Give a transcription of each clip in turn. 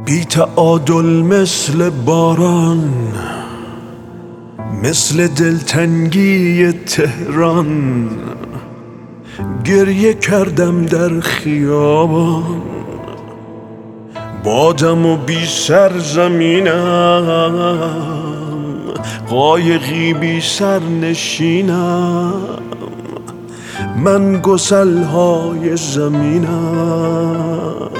بی تعادل مثل باران، مثل دلتنگی تهران، گریه کردم در خیابان. بادم و بی سر زمینم، قایقی بی سر نشینم، من گسلهای زمینم.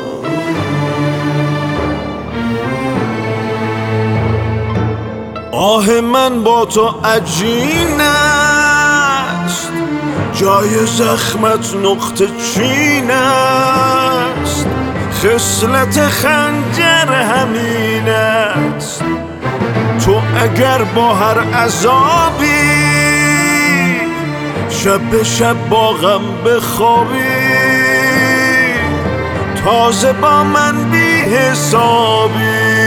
آه من با تو عجین است، جای زخمت نقطه چین است، خصلت خنجر همین است. تو اگر با هر عذابی شب به شب با غم بخوابی، تازه با من بی حسابی.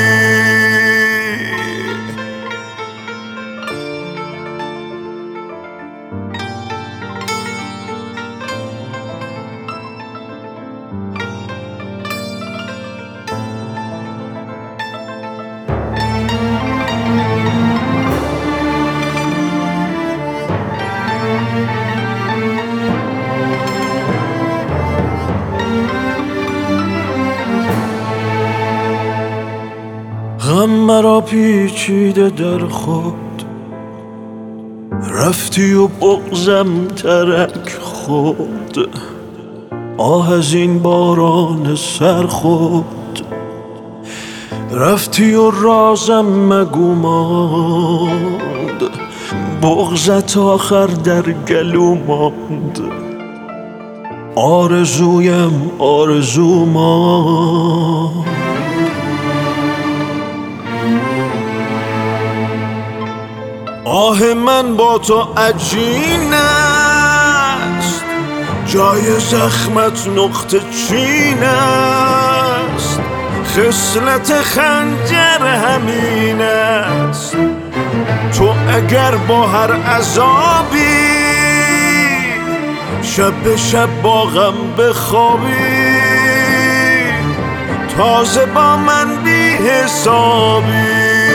غم مرا پیچیده در خود، رفتی و بغضم ترک خود. آه از این باران سرخود، رفتی و رازم مگو ماند، بغضت آخر در گلو ماند. آرزویم آرزو ماند. آه من با تو عجین است، جای زخمت نقطه چین است، خصلت خنجر همین است. تو اگر با هر عذابی شب به شب با غم بخوابی، تازه با من بی حسابی.